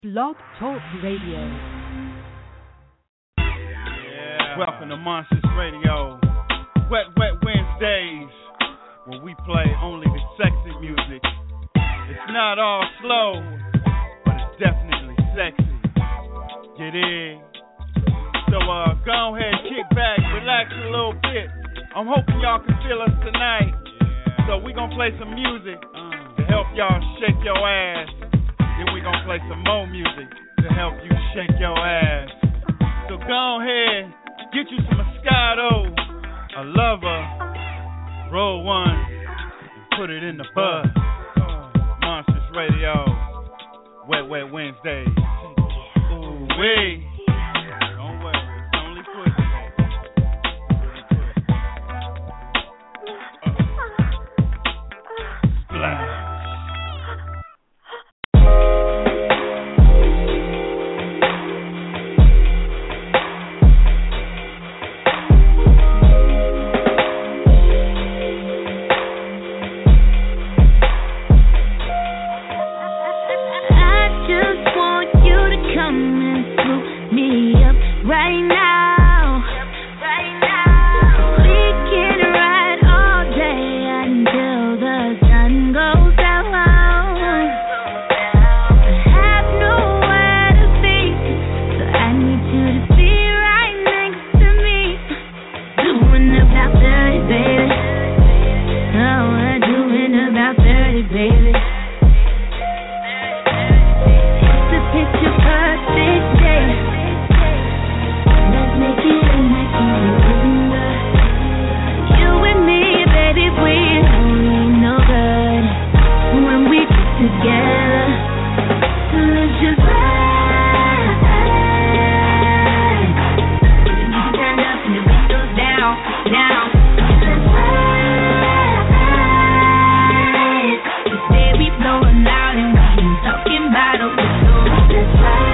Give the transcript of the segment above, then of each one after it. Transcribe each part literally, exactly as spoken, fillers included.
Blog Talk Radio. Yeah. Welcome to Monsters Radio. Wet, wet Wednesdays, where we play only the sexy music. It's not all slow, but it's definitely sexy. Get in. So uh, go ahead, kick back, relax a little bit. I'm hoping y'all can feel us tonight. Yeah. So we gonna play some music to help y'all shake your ass. Then we gonna play some more music to help you shake your ass. So go ahead, get you some Moscato, a lover, roll one, and put it in the bud. Monsters Radio, Wet Wet Wednesdays. Ooh wee. Don't worry, it's only pussy. Splash. Right now, right now, we can ride all day until the sun goes down. I have nowhere to be, so I need you to be right next to me. Doing about thirty, baby. Oh, we're doing about thirty, baby. It's a picture perfect day. Make it like you remember. You and me, baby, we ain't no good when we get together. So let's just ride. The music turned up and the windows down, down. Let's ride. We say we blowing loud and we ain't talking about a whistle. Let's ride.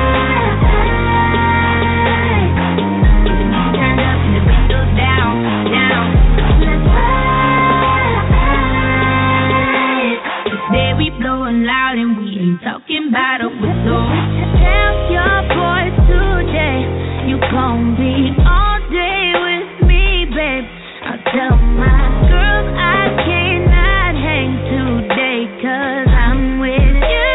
We blowing loud and we ain't talking about a whistle. Tell your boys today you gon' be all day with me, babe. I'll tell my girls I cannot hang today 'cause I'm with you.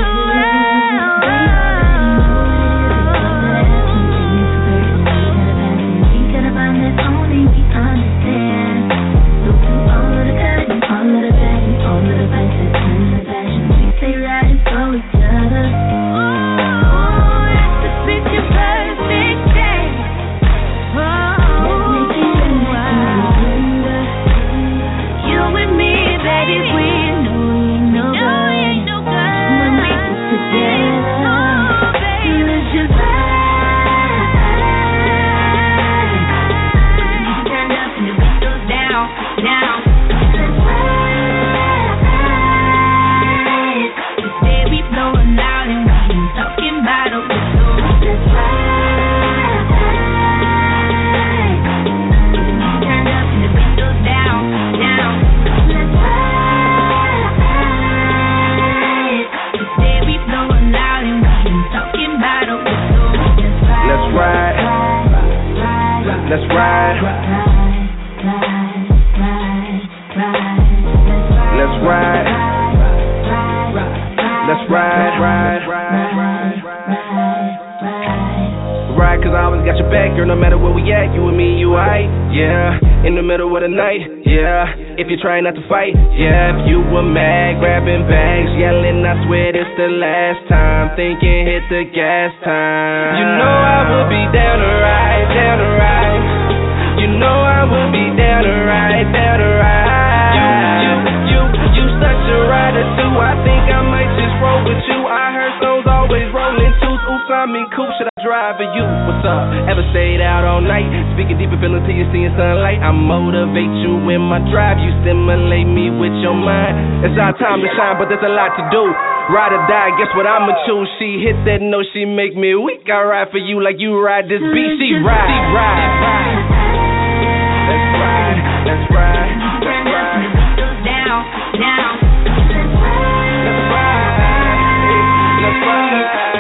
Thinking about this only we understand. So through all of the good and all of the bad and all of the vices. Stay riding for each other. Oh, it's a picture perfect day. Oh, let's make it like you remember. You and me, baby, we know we ain't no good when we get together. Oh, baby, let's just ride. The music turned up and the windows down, down. Let's ride. Blowing loud and we ain't talking about a whistle. Let's ride. The music turned up and the windows down, down. Let's ride. We say we blowing loud and we ain't talking about a whistle. Let's ride. Let's ride. Let's ride. Let's ride, ride, ride, ride, ride, cause I always got your back, girl, no matter where we at, you and me, you aight, yeah, in the middle of the night, yeah, if you're trying not to fight, yeah, if you were mad, grabbing bags, yelling, I swear this the last time, thinking hit the gas time, you know I would be down to ride, down to ride, you know I would be down to ride, down to ride, you, you, you, you such a rider too, I think I might just roll with you. I heard songs always rolling too. Oops, I mean cool. Should I drive for you? What's up? Ever stayed out all night? Speaking deep and feeling till you seeing sunlight. I motivate you in my drive. You stimulate me with your mind. It's our time to shine, but there's a lot to do. Ride or die, guess what I'ma choose? She hit that note, she make me weak. I ride for you like you ride this beat. She ride, she ride, ride. Let's ride, let's ride, let's ride. Down, down. Let's ride, let's ride.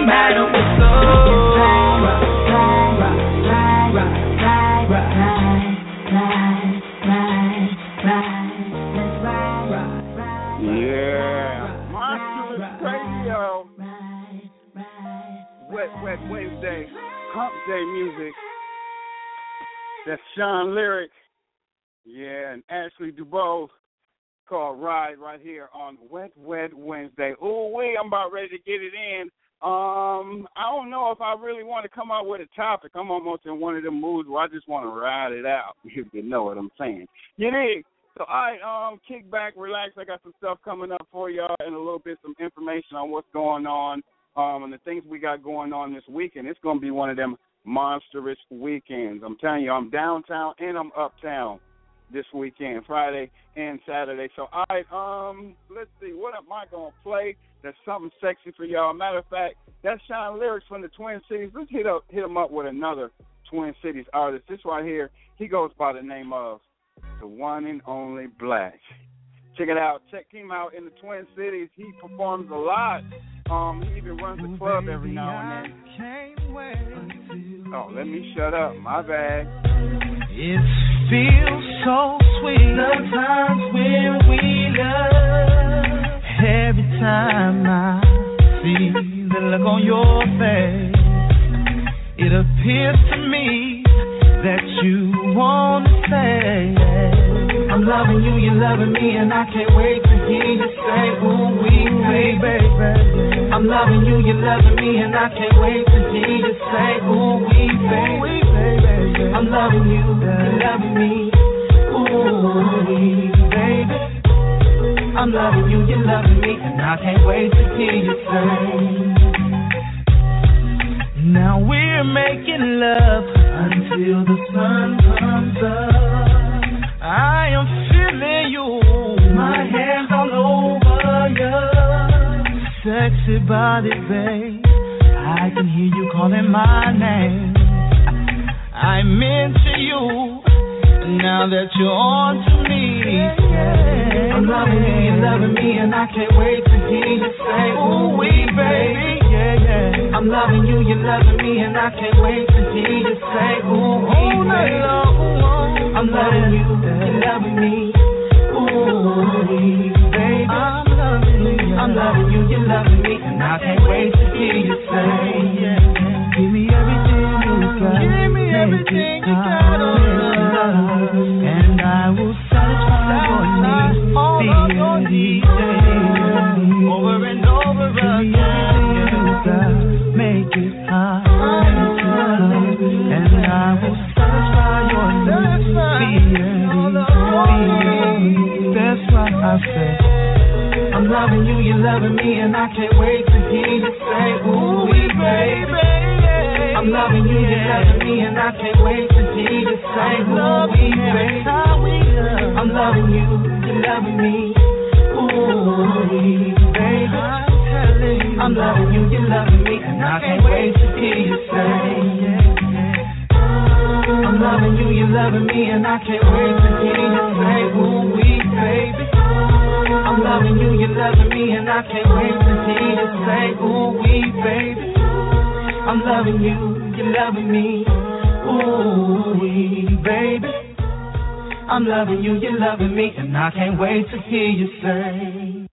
matter what goes. Yeah, Monster Radio. Wet, wet Wednesday, Hump Day music. That's Sean Lyric. Yeah, and Ashley Dubois called Ride right here on Wet, Wet Wednesday. Ooh, wee, I'm about ready to get it in. Um, I don't know if I really want to come out with a topic. I'm almost in one of them moods where I just want to ride it out, if you know what I'm saying. You dig? So, all right, um, kick back, relax. I got some stuff coming up for y'all and a little bit some information on what's going on um, and the things we got going on this weekend. It's going to be one of them monstrous weekends. I'm telling you, I'm downtown and I'm uptown this weekend, Friday and Saturday. So, all right, um, let's see. What am I going to play that's something sexy for y'all? Matter of fact, that's Sean Lyrics from the Twin Cities. Let's hit, up, hit him up with another Twin Cities artist. This right here, he goes by the name of The One and Only Black. Check it out. Check him out in the Twin Cities. He performs a lot. Um, he even runs a club every now and then. Oh, let me shut up. My bad. It feels so sweet. Sometimes when we love. Every time I see the look on your face, it appears to me that you want to say, I'm loving you, you're loving me, and I can't wait to hear you say, ooh, we, baby. I'm loving you, you're loving me, and I can't wait to hear you say, ooh, we, baby. I'm loving you, you're loving me, ooh, we, baby. I'm loving you, you're loving me, and I can't wait to hear you say. Now we're making love until the sun comes up. I am feeling you, my hands all over you. Sexy body, babe, I can hear you calling my name. I'm into you, now that you're on to me. Yeah. I'm loving you, you're loving me, and I can't wait to hear you say, ooh, we, baby. Yeah, yeah. I'm loving you, you're loving me, and I can't wait to hear you say, ooh, we, baby. I'm loving you, you're loving me, ooh, we, baby. I'm loving you, I'm loving you, you're loving me, and I can't wait to hear you say, yeah. Give me everything you got, give me everything you got, oh love, and I will satisfy your needs, your needs, over and over again. You got, make it high, and I will satisfy your needs, that's what I said. I'm loving you, you're loving me, and I can't wait to hear you say, ooh, we, baby. I'm loving you, you're loving me, and I can't wait to hear you say, ooh, we, baby. I'm loving you, you're loving me, ooh, we, baby. I'm loving you, you're loving me, and I can't wait to hear you say, I'm loving you, you're loving me, and I can't wait to hear you say, ooh, we, baby. I'm loving you, you're loving me, and I can't wait to hear you say, ooh, we, baby. I'm loving you, you're loving me, ooh, we, baby. I'm loving you, you're loving me, and I can't wait to hear you say.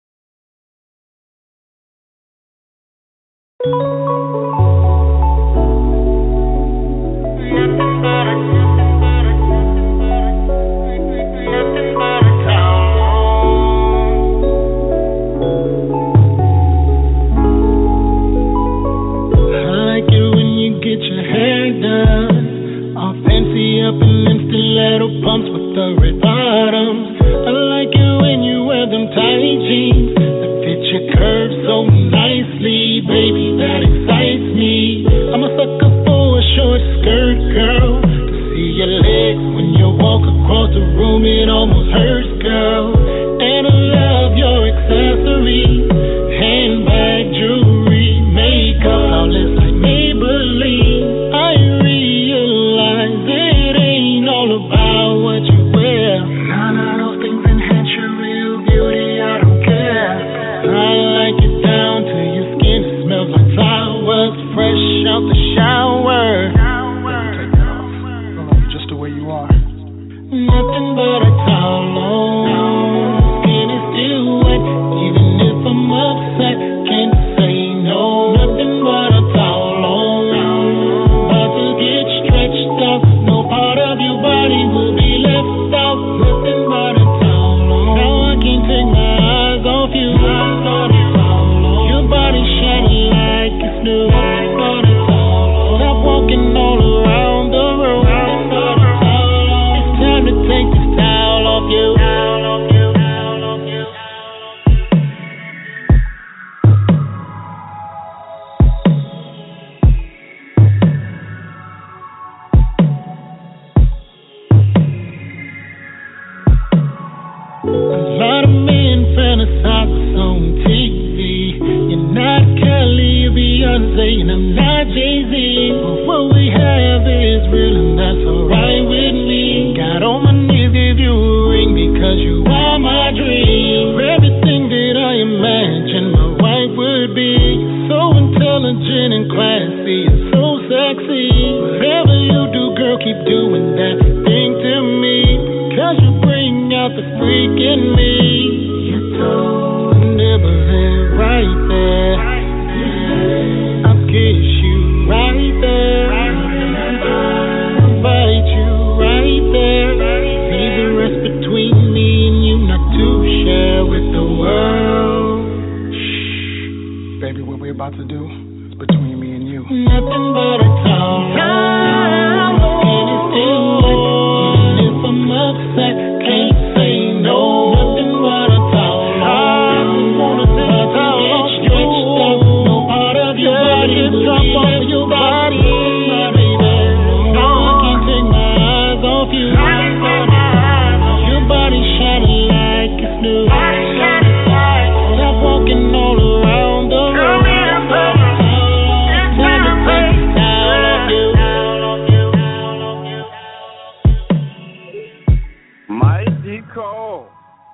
Up in them stiletto pumps with the red bottoms. I like it when you wear them tight fresh out the shower. Take that off. I love you just the way you are. Nothing but a towel on. Skin is still wet, even if I'm upset. Can't say no. Nothing but a towel on. About to get stretched out. No part of your body will be left out. Nothing but a towel on. Now I can't take my eyes off you. Your body shining like it's new. Stop walking all around the room. It's time to take this towel off you. A lot of men fantasize on T V. You're not Kelly, you're Beyonce, and I'm not Jay-Z. But what we have is real, and that's alright with me. Got on my knees, give you a ring, because you are my dream. You're everything that I imagined my wife would be. So intelligent and classy and so sexy. Whatever you do, girl, keep doing that thing to me, because you bring out the freak in me. Your toe nibbling right there. I'll kiss you right there. I'll bite you right there. See the rest between me and you, not to share with the world. Shh, baby, what we're about to do is between me and you. Nothing but a towel. Skin is still wet, even if I'm upset. Can't say no. Nothing but a towel. I wanna take a towel off you. No part of your body will drop off your body, my baby. No, I can't take my eyes off you. Your body shining like it's new. Stop walking all around the room. It's time to take this towel off you. Mighty Cole.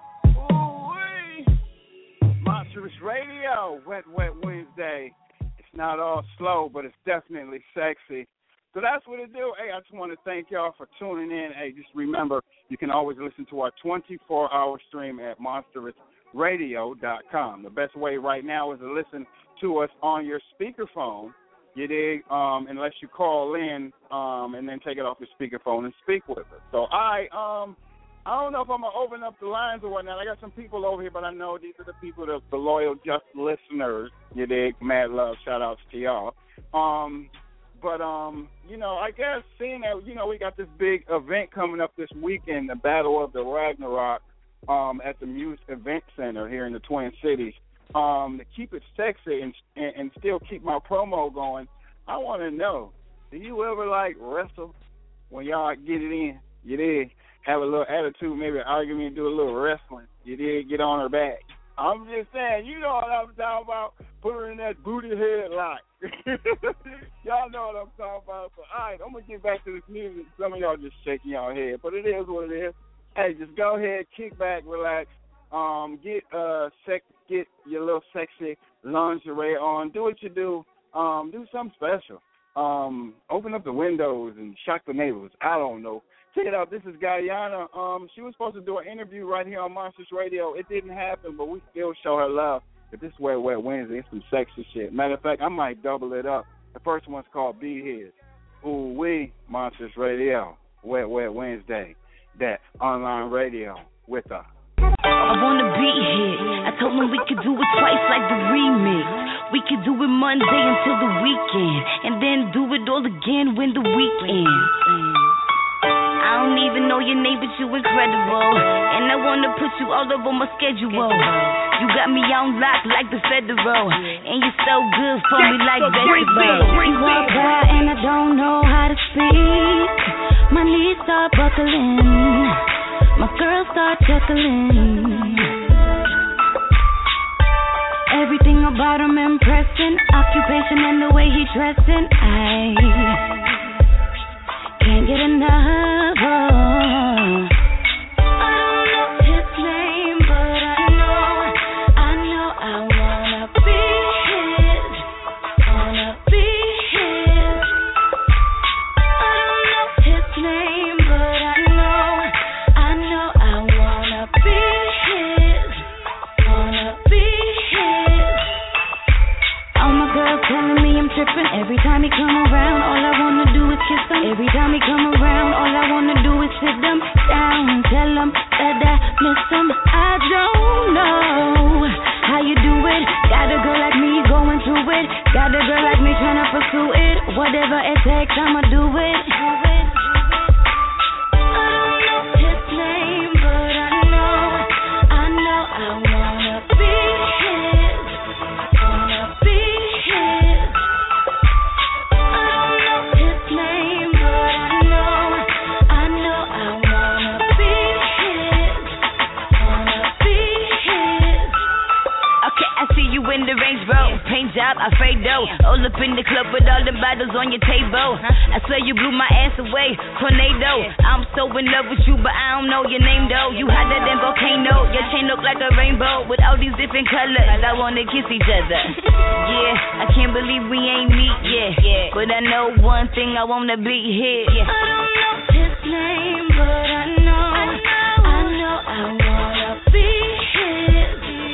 Ooh-wee. Monstrous Radio. Wet, wet Wednesday. It's not all slow, but it's definitely sexy. So that's what it do. Hey, I just want to thank y'all for tuning in. Hey, just remember, you can always listen to our twenty-four hour stream at monstrous radio dot com. The best way right now is to listen to us on your speakerphone. You dig? Um, unless you call in um, and then take it off your speakerphone and speak with us. So I um. I don't know if I'm going to open up the lines or whatnot. I got some people over here, but I know these are the people, that the loyal, just listeners. You dig? Mad love. Shout-outs to y'all. Um, but, um, you know, I guess seeing that, you know, we got this big event coming up this weekend, the Battle of the Ragnarok um, at the Muse Event Center here in the Twin Cities. Um, to keep it sexy and, and, and still keep my promo going, I want to know, do you ever, like, wrestle when y'all get it in? You dig? Have a little attitude, maybe an argument, do a little wrestling. You did get on her back. I'm just saying, you know what I'm talking about. Put her in that booty head lock. Y'all know what I'm talking about. So, all right, I'm going to get back to this music. Some of y'all just shaking y'all head, but it is what it is. Hey, just go ahead, kick back, relax. Um, get uh, sex, get your little sexy lingerie on. Do what you do. Um, do something special. Um, open up the windows and shock the neighbors. I don't know. Check it out. This is Guyana. Um, she was supposed to do an interview right here on Monsters Radio. It didn't happen, but we still show her love. But this is Wet Wet Wednesday. It's some sexy shit. Matter of fact, I might double it up. The first one's called Be His. Ooh wee, Monsters Radio. Wet Wet Wednesday. That online radio with her. I wanna be here. I told him we could do it twice like the remix. We could do it Monday until the weekend, and then do it all again when the weekend. I don't even know your name, but you incredible, and I wanna put you all over my schedule. You got me on lock like the federal, and you so good for me like vegetable. You walk by and I don't know how to speak. My knees start buckling, my girls start chuckling. Everything about him impressing, occupation and the way he dressing. I can't get enough. Oh. I don't know his name, but I know, I know I wanna be his, wanna be his. Every time he come around, all I wanna do is sit them down, tell them that I miss them. I don't know how you do it. Got a girl like me going through it. Got a girl like me trying to pursue it. Whatever it takes, I'ma do it. Alfredo, all up in the club with all the bottles on your table. I swear you blew my ass away, tornado. I'm so in love with you, but I don't know your name though. You hotter than volcano, your chain look like a rainbow with all these different colors. I wanna kiss each other. Yeah, I can't believe we ain't meet yet, but I know one thing, I wanna be here. I don't know his name, but I know, I know, I know I wanna be his.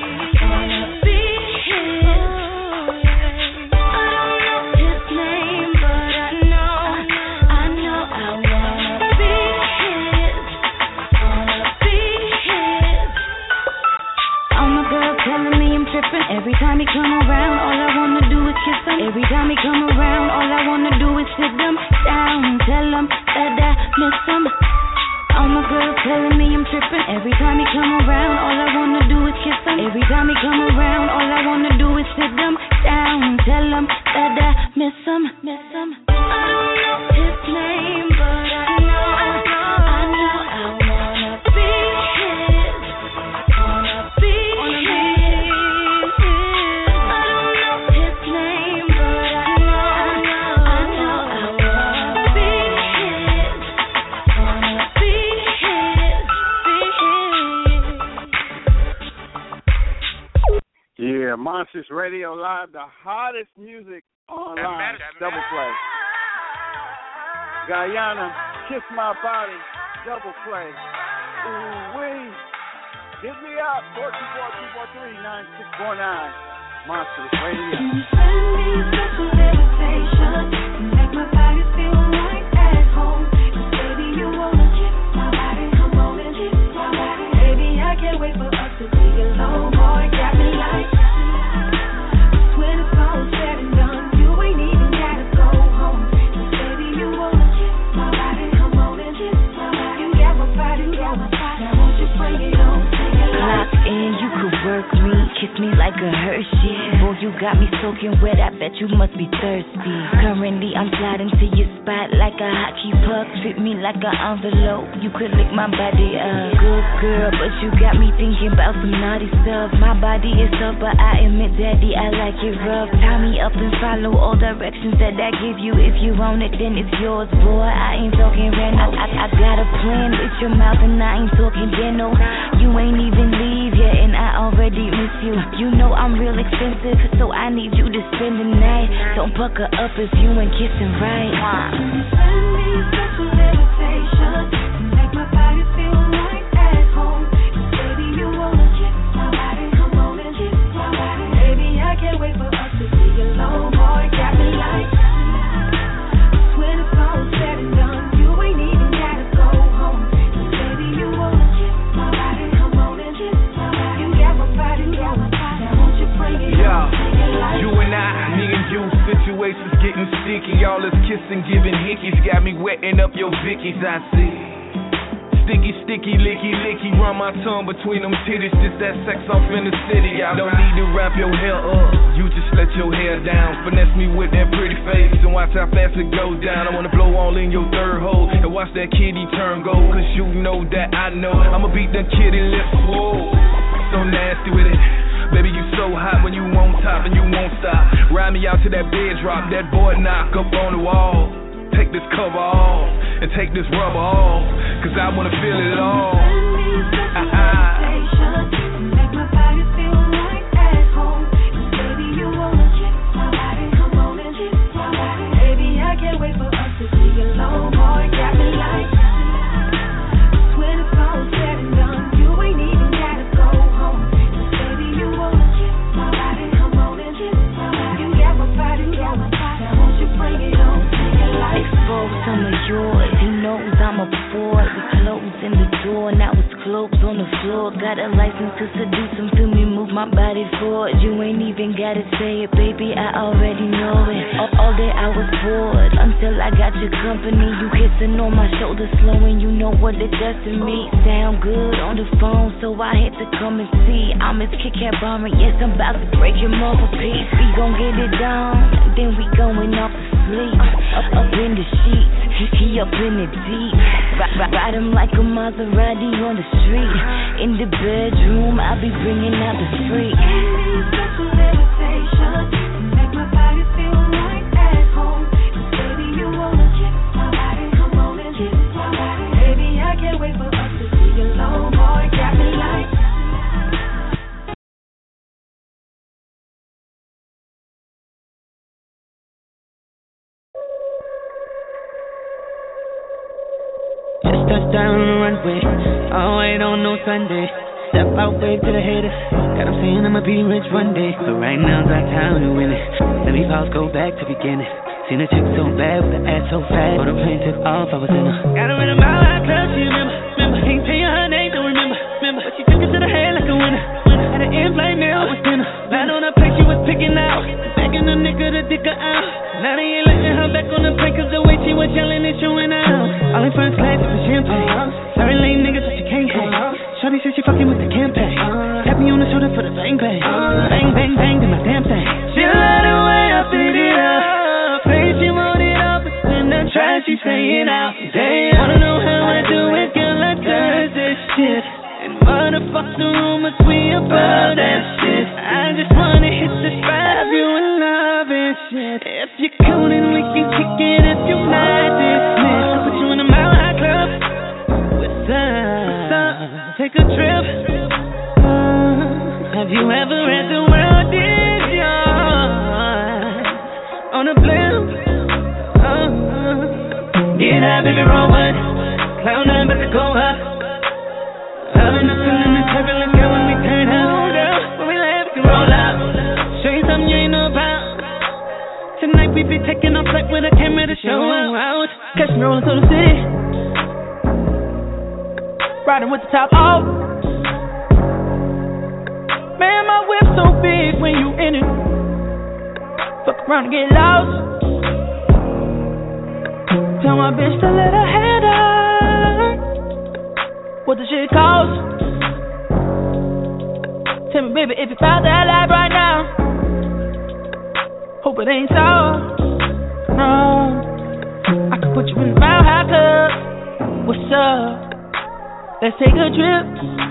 Every time he come around, all I wanna do is kiss him. Every time he come around, all I wanna do is sit them down, tell him that I miss him. All my girls telling me I'm tripping. Every time he come around, all I wanna do is kiss him. Every time he come around, all I wanna do is sit them down, tell him that I miss him, miss him. I don't know his name, but I know, I know, I know I wanna be his, wanna be his. Yeah, Monsters Radio Live, the hottest music online. Double play. Guyana, Kiss My Body, double play. Ooh wee. Hit me up, four two four, two four three, nine six four nine. Monsters Radio. Can you send me special invitation to make my body feel like at home? 'Cause baby, you wanna kiss my body, come on and kiss my body. Baby, I can't wait for us to be alone, boy, got me like. When it's all said and done, you ain't even gotta go home. 'Cause baby, you wanna kiss my body, come on and kiss my body. You got my body, you got my body. Now won't you bring it on? Clock in, you could work me, kiss me like a Hershey. Boy, you got me soaking wet, I bet you must be thirsty. Currently, I'm sliding to your spot like a hockey puck. Treat me like an envelope, you could lick my body up. Good girl, but you got me thinking about some naughty stuff. My body is tough, but I admit, daddy, I like it rough. Tie me up and follow all directions that I give you. If you want it, then it's yours, boy. I ain't talking random. I, I, I got a plan with your mouth, and I ain't talking dental. You ain't even leave yet, and I already miss you. You know I'm real expensive, so I need you to spend the night. Don't pucker up if you ain't kissing right. Can you send me a special invitation to make my body feel like at home? 'Cause baby, you wanna kiss my body, come on and kiss my body. Baby, I can't wait for us to be alone, boy, got me like. When it's all said and done, you ain't even gotta go home. 'Cause baby, you wanna kiss my body, come on and kiss my body. You got my body, you got my body. Now won't you bring it yeah. on? You and I, me and you, situations getting sticky. All this kissing, giving hickeys got me wetting up your Vickies, I see. Sticky, sticky, licky, licky, run my tongue between them titties. Just that sex off in the city. I don't need to wrap your hair up. You just let your hair down. Finesse me with that pretty face and watch how fast it goes down. I wanna blow all in your third hole and watch that kitty turn gold. Cause you know that I know I'ma beat that kitty lips. Whoa, so nasty with it. Baby, you so hot when you on top and you won't stop. Ride me out to that bed drop, that boy knock up on the wall. Take this cover off and take this rubber off, cause I wanna feel it all. Send me a special invitation to make my body feel like at home. 'Cause baby, you wanna kiss my body, come on and kiss my body. Baby, I can't wait for us to be alone, boy, got me like. When it's all said and done, you ain't even gotta go home. 'Cause baby, you wanna kiss my body, come on and kiss my body. You got my body, you got my body. Now won't you bring it on? Expose some of you got a license to seduce him, feel me, move my body forward. You ain't even gotta say it, baby, I already know it. All, all day I was bored, until I got your company. You kissing on my shoulder, slowing, you know what it does to me. Sound good on the phone, so I had to come and see. I'm his Kit Kat bomber, yes, I'm about to break him off a piece. We gon' get it down, then we going off to sleep. Up, up in the sheets, he up in the deep. Ride, ride, ride him like a Maserati on the street. In the bedroom, I'll be bringing out the freak. Special levitation, make my body feel like at home. Baby, you wanna kiss my body, come on and kiss my body. Baby, I can't wait for us to see you alone, boy, got me like. Just touched down on the runway, all white on no Sunday. Step out, wave to the haters. Got them saying I'ma be rich one day. But right now, it's our time to win it. Let me pause, go back to beginning. Seen a chick so bad with the ass so fat. But the plane took off, I was in her. Got her in a mile high club, she remember. Remember, ain't tell you her name, don't remember. Remember, but she took it to the head like a winner. Winner, had an in-flight meal with dinner. Right on her plate, she was picking out. Begging a nigga to dick her out. Now they ain't letting her back on the plane, cause the way she was yelling and showing out. All in first class, it was champagne. Sorry, lame niggas, but you can't hang. Shorty said she fucking with the campaign. Tap me on the shoulder for the bang bang. Bang, bang, bang, do my damn thing. She love the way I beat it up. Say she want it all, but when I try, she say it out. Damn, wanna know how I do it, girl, I does this shit. And motherfuck the rumors, we about that shit. I just wanna hit the spot, you in love and shit. If you're cool, then we can kick it. If you're not, dismiss. I'll put you in a mile high club. What's up? Take a trip. Uh, have you ever read the world is yours on a blimp? Uh, get out, baby, roll one. Cloud nine, about to go up. Loving the feeling, the turbulence, girl, when we turn up. Girl, when we laugh, we can roll out. Show you something you ain't know about. Tonight we be taking off flight with a camera to show out. Catch me rolling through the city, riding with the top off. Man, my whip so big when you in it. Fuck around and get lost. Tell my bitch to let her head up. What the shit cost? Tell me, baby, if you found that life right now. Hope it ain't so. No, I can put you in the Mile High Club. What's up? Let's take a trip.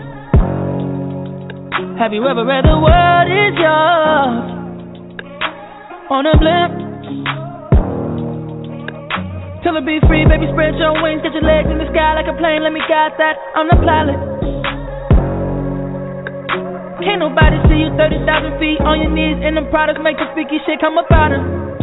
Have you ever read the world is yours on a blimp? Tell her be free, baby, spread your wings. Get your legs in the sky like a plane. Let me guide that, I'm the pilot. Can't nobody see you thirty thousand feet on your knees in them products. Make the freaky shit come up out of.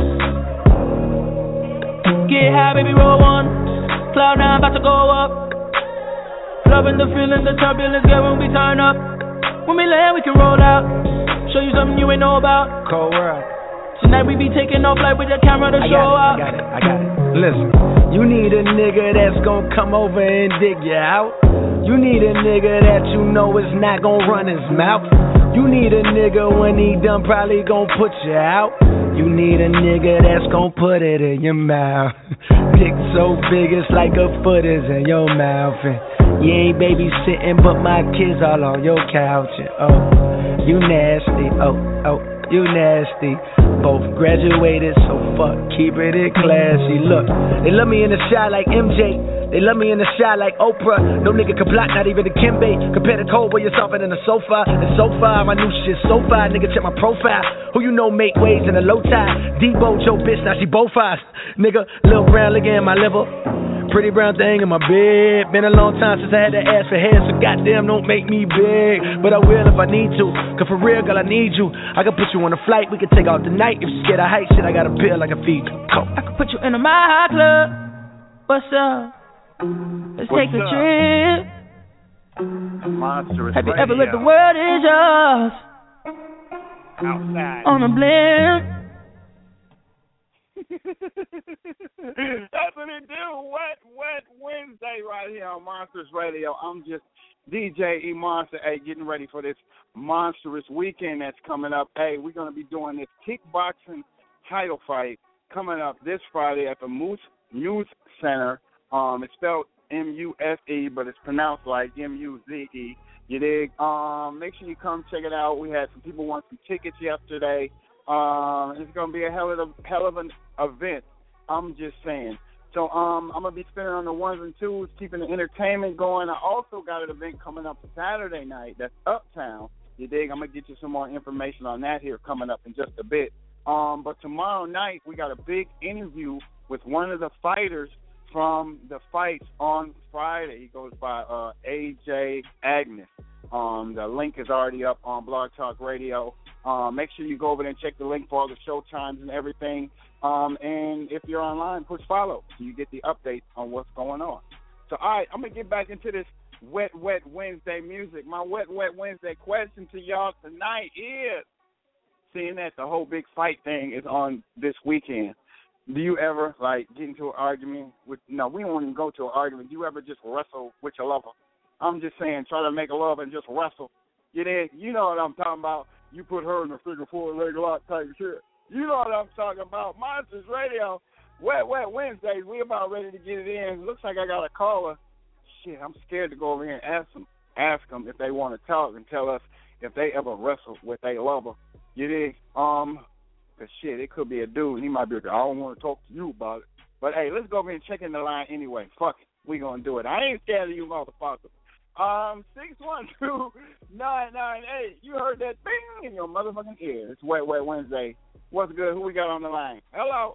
Get high, baby, roll one. Cloud nine, about to go up. Loving the feeling, the turbulence, girl, when we turn up. When we land, we can roll out. Show you something you ain't know about. Cold world. Tonight we be taking off like with your camera to I show out. I got it, I got it, I got it. Listen, you need a nigga that's gonna come over and dig you out. You need a nigga that you know is not gonna run his mouth. You need a nigga when he done probably gonna put you out. You need a nigga that's gonna put it in your mouth. Dick so big it's like a foot is in your mouth. And you ain't babysitting but my kids all on your couch. And oh, you nasty, oh, oh, you nasty. Both graduated, so fuck, keep it in classy. Look, they love me in the shot like M J. They love me in the shot like Oprah. No nigga can block, not even the Kimbe. Compare the cold where you're softer than a sofa. And so far, my new shit so far. Nigga, check my profile. Who you know make waves in a low tide? Debo, Joe, bitch, now she both eyes. Nigga, Lil Brown, look in my liver. Pretty brown thing in my bed. Been a long time since I had to ask for head, so goddamn don't make me big. But I will if I need to, cause for real, girl, I need you. I can put you on a flight, we can take out the night. If you scared of height, shit, I got a pill I can feed you. Come. I can put you in a Mile High Club. What's up? Let's What's take a up? trip. Monstrous Have you Radio. ever read the world is yours Outside. on a blimp? That's what it do. Wet, wet Wednesday right here on Monsters Radio. I'm just D J E Monster. Hey, getting ready for this monstrous weekend that's coming up. Hey, we're going to be doing this kickboxing title fight coming up this Friday at the Moose Muse Center. Um, it's spelled M U S E, but it's pronounced like M U Z E. You dig? Um, make sure you come check it out. We had some people want some tickets yesterday. Um, it's going to be a hell of a hell of an event. I'm just saying. So um, I'm going to be spinning on the ones and twos, keeping the entertainment going. I also got an event coming up Saturday night that's Uptown. You dig? I'm going to get you some more information on that here coming up in just a bit. Um, but tomorrow night we got a big interview with one of the fighters from the fights on Friday. He goes by uh, A J Agnes. Um, the link is already up on Blog Talk Radio. Um, make sure you go over there and check the link for all the show times and everything. Um, and if you're online, push follow so you get the updates on what's going on. So, all right, I'm going to get back into this Wet, Wet Wednesday music. My Wet, Wet Wednesday question to y'all tonight is, seeing that the whole big fight thing is on this weekend, do you ever, like, get into an argument with, no, we don't even go to an argument. Do you ever just wrestle with your lover? I'm just saying, try to make a love and just wrestle. You dig? You know what I'm talking about. You put her in the figure four leg lock type shit. You know what I'm talking about. Monsters Radio, Wet, Wet Wednesdays. We about ready to get it in. Looks like I got a caller. Shit, I'm scared to go over here and ask them, ask them if they want to talk and tell us if they ever wrestled with a lover. You dig? Um, cause shit, it could be a dude. And he might be like, I don't want to talk to you about it. But hey, let's go over here and check in the line anyway. Fuck it, we gonna do it. I ain't scared of you, motherfucker. Um, six one two nine nine eight. You heard that bing in your motherfucking ear. It's Wet, Wet Wednesday. What's good? Who we got on the line? Hello.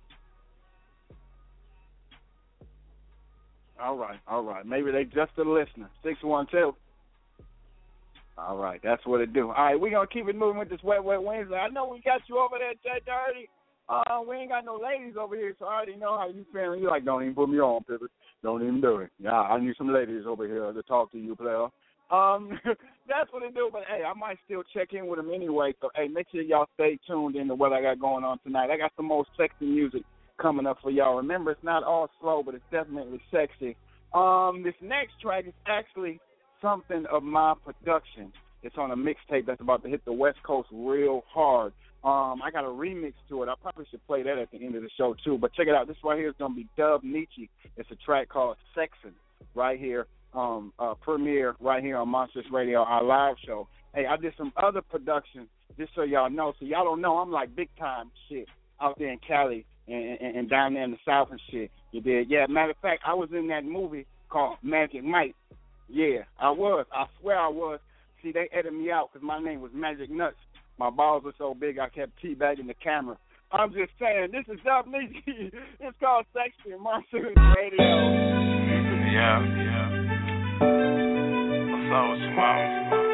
All right, all right. Maybe they just a listener. six one two. All right, that's what it do. All right, we're going to keep it moving with this Wet, Wet Wednesday. I know we got you over there, Jay Dirty. Uh, we ain't got no ladies over here, so I already know how you feeling. You like, don't even put me on, Pivot. Don't even do it. Yeah, I need some ladies over here to talk to you, player. Um, that's what it do. But, hey, I might still check in with them anyway. So, hey, make sure y'all stay tuned into what I got going on tonight. I got some more sexy music coming up for y'all. Remember, it's not all slow, but it's definitely sexy. Um, this next track is actually something of my production. It's on a mixtape that's about to hit the West Coast real hard. Um, I got a remix to it. I probably should play that at the end of the show, too. But check it out. This right here is going to be Dub Nietzsche. It's a track called Sexin' right here, um, uh, premiere right here on Monsters Radio, our live show. Hey, I did some other production just so y'all know. So y'all don't know I'm like big-time shit out there in Cali and, and, and down there in the South and shit. You did? Yeah, matter of fact, I was in that movie called Magic Mike. Yeah, I was. I swear I was. See, they edited me out because my name was Magic Nuts. My balls were so big I kept teabagging the camera. I'm just saying, this is Dub Nietzsche. It's called Sexy and Monsters Radio. Yeah, yeah. What's up with your mama?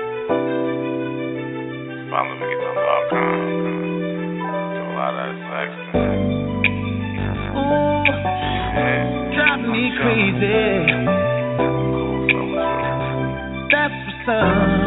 Follow me, get the dot com. Do a lot of that sex. Ooh, Yeah. drive me crazy. Cool, so what's up? That's what's up.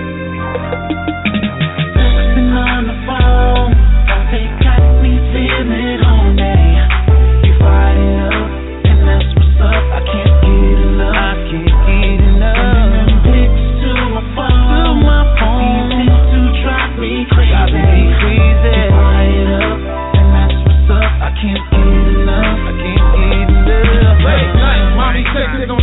Texting on the phone, they got me feeling all day. You fire it up, and that's what's up. I can't get enough. I can't get enough. And them pics to my phone, to my phone, easy to drive me crazy. Drive me crazy. You fire it up, and that's what's up. I can't get enough. I can't get enough. Late night, mommy texting on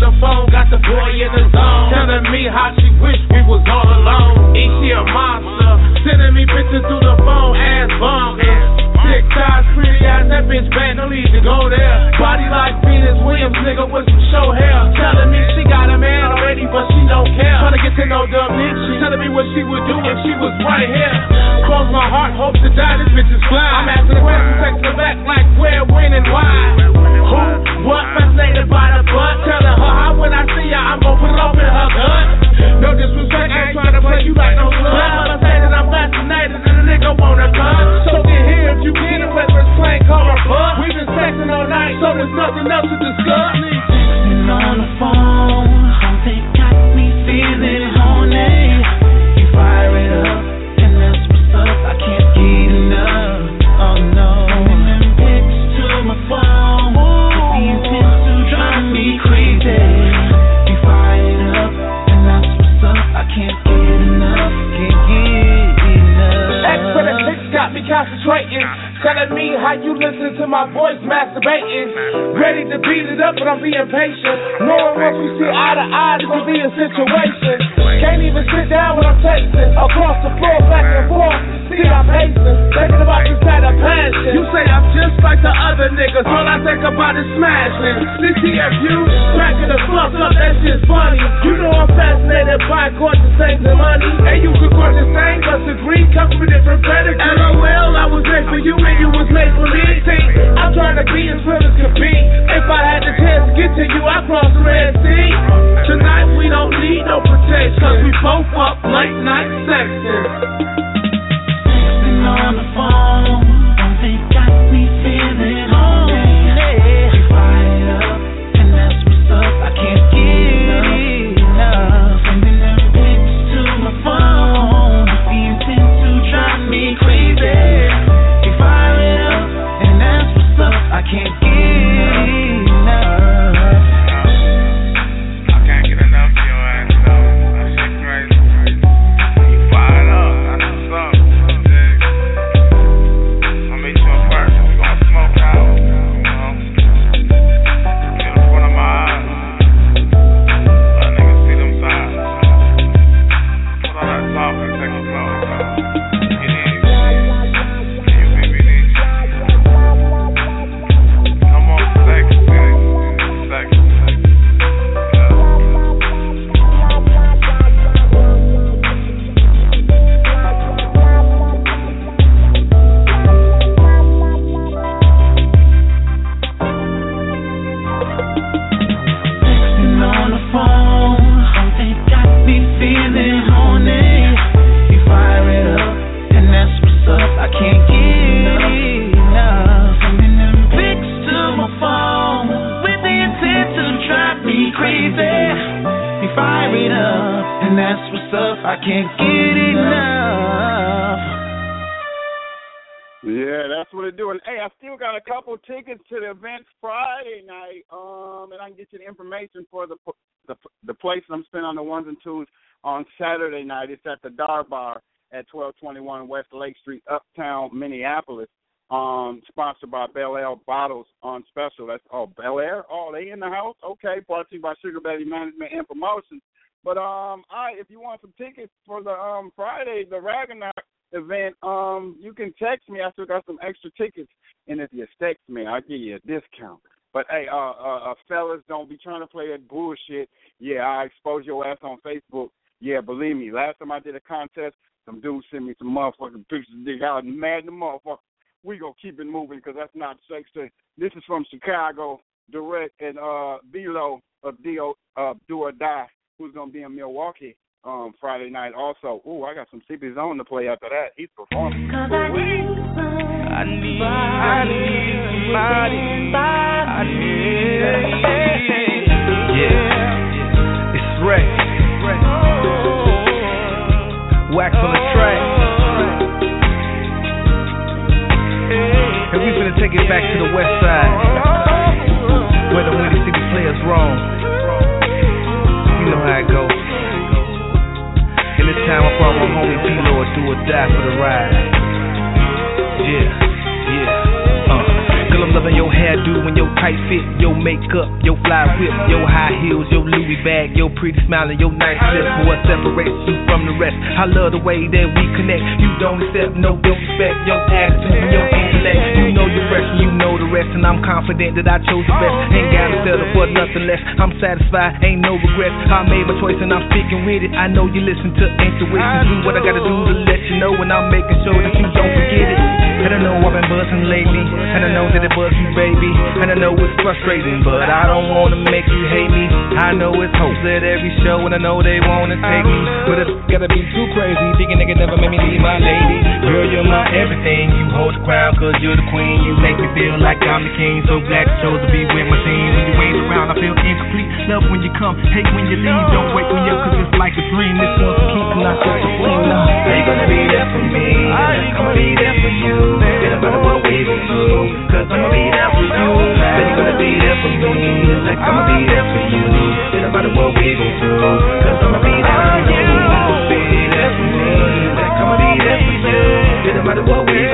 got me concentrating. Telling me how you listen to my voice masturbating. Ready to beat it up, but I'm being patient. Knowing once we see eye to eye, this will be a situation. Can't even sit down when I'm texting. Across the floor, back and forth. See, I'm pacing. Thinking about this kind of passion. You say I'm just like the other niggas. All I think about is smashing. C T F U, cracking the fuck up, that shit's funny. You know I'm fascinated by gorgeous things and money. And you could gorgeous things, but agree, come from different pedigrees. L O L, I was made for you and you was made for me. See, I'm trying to be as real as could be. If I had the chance to get to you, I'd cross the Red Sea. Tonight we don't need no protection, cause we both up late night sexing. Sexting on the phone, and they got me feeling lonely. You fire up, and that's what's up. I can't get enough. Sending them pics to my phone, the intent to drive me crazy. You fire it up, and that's what's up. I can't get enough. I can't get enough of your ass, though. That shit crazy. You fired up, that's what's up. I'll meet you in person. We gonna smoke out, you know. Get in front of my eyes. Let niggas see them sides. Put all that talk and take a flow, bro. Get in. Get you, B B D. No more sex, man. Sex. Texting on the phone, oh, they got me feeling horny. You fire it up, and that's what's up. I can't get enough. Sending them pics to my phone with the intent to drive me crazy. You fire it up, and that's what's up. I can't get enough. Yeah, that's what it do. And hey, I still got a couple tickets to the event Friday night. Um, and I can get you the information for the the the place I'm spending on the ones and twos on Saturday night. It's at the Dar Bar at twelve twenty-one West Lake Street, Uptown, Minneapolis. Um, sponsored by Bel Air Bottles on Special. That's oh Bel Air. Oh, they in the house. Okay, brought to you by Sugar Baby Management and Promotions. But um, I if you want some tickets for the um Friday the Ragnarok event, um, you can text me. I still got some extra tickets, and if you text me, I'll give you a discount. But hey, uh, uh, uh, fellas, don't be trying to play that bullshit. Yeah, I expose your ass on Facebook. Yeah, believe me. Last time I did a contest, some dudes sent me some motherfucking pictures of dick. I was mad the motherfucker. We gonna keep it moving because that's not sexy. This is from Chicago, Direct and uh, Velo of D-O, uh, Do or Die, who's gonna be in Milwaukee um, Friday night also. Ooh, I got some C P Zone to play after that. He's performing. I need, I need somebody, I need, yeah, it's Rex, Wax on the track, and we finna take it back to the west side, where the Windy City players roam. You know how it goes. And this time I brought my homie P-Lord, do or die for the ride. Yeah, yeah, uh. Girl, I'm loving your hairdo and your tight fit, your makeup, your fly whip, your high heels, your Louis bag, your pretty smile and your nice lips. What separates you from the rest? I love the way that we connect. You don't accept no disrespect, your attitude and your intellect. You know you're fresh and you know the rest, and I'm confident that I chose the best. Ain't gotta settle for nothing less. I'm satisfied, ain't no regrets. I made my choice and I'm sticking with it. I know you listen to intuition. Do what I gotta do to let you know, and I'm making sure that you don't forget it. And I know I've been buzzing lately, and I know that it bugs you, baby. And I know it's frustrating, but I don't wanna make you hate me. I know it's hopes at every show, and I know they wanna take me, but it's gotta be too crazy. Thinking they can never make me leave my lady. Girl, you're my everything. You hold the crown, cause you're the queen. You make me feel like I'm the king. So glad you chose to be with my team. When you wait around, I feel incomplete. Love when you come, hate when you leave. Don't wake me up, cause it's like a dream. This one's a keep, not just a fling. No, are you gonna be there for me? I'm gonna be there for you. It don't matter what we gon' do, cause I'ma be there for you. Then you're gonna be there for me, like I'ma be there for you. It don't matter what we gon' do, cause I'ma be there for you. Be there for me, like I'ma be there for you. It don't matter what we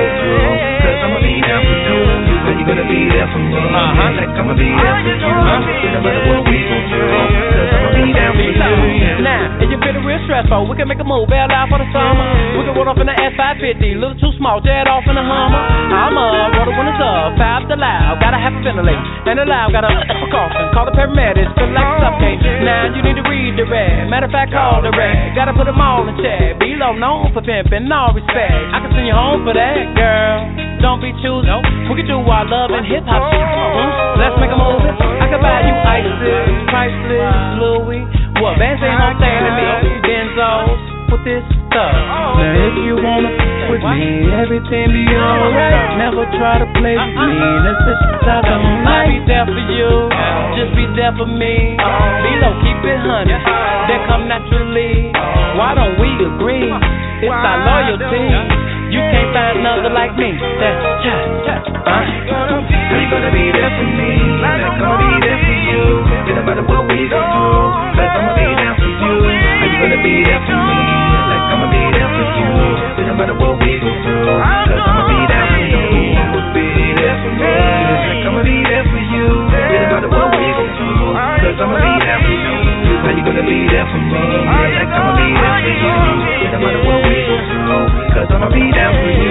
move, bail out for the summer. We can roll off in the S five fifty, little too small, jet off in the Hummer. I'm up, roll the windows up, five to loud, gotta have a ventilate, and the loud, gotta a coffin, call the paramedics, feel like it's suffocate. Now you need to read the red, matter of fact, call the red, gotta put them all in check. Be-Lo known for pimping, all respect. I can send you home for that, girl. Don't be choosy. We can do our love and hip hop shit. Mm-hmm. Let's make a movie. I can buy you ices, priceless, Louis. What? Bands ain't no thing to me. Benzos with this stuff. Now if you wanna with me, everything be alright. Never try to play with me. That's just what I don't like. I'll be there for you. Just be there for me. B-Lo, keep it honey. Then come naturally. Why don't we agree? It's our loyalty. You can't find another like me. That's just, uh. Are you gonna be there for me? Like I'm gonna be there for you. No matter what we go through, like I'm gonna be there for you. Are you gonna be there for me? Like I'm gonna be there for you. No matter what we go through, like I'm gonna be there for you. Be there for me. Like I'm gonna be there for you. No matter what we go through, cause I'm gonna be there for you. Are you gonna be there for me? Like I'm gonna be there for you. No matter what we go through, cause I'm gonna be there for you.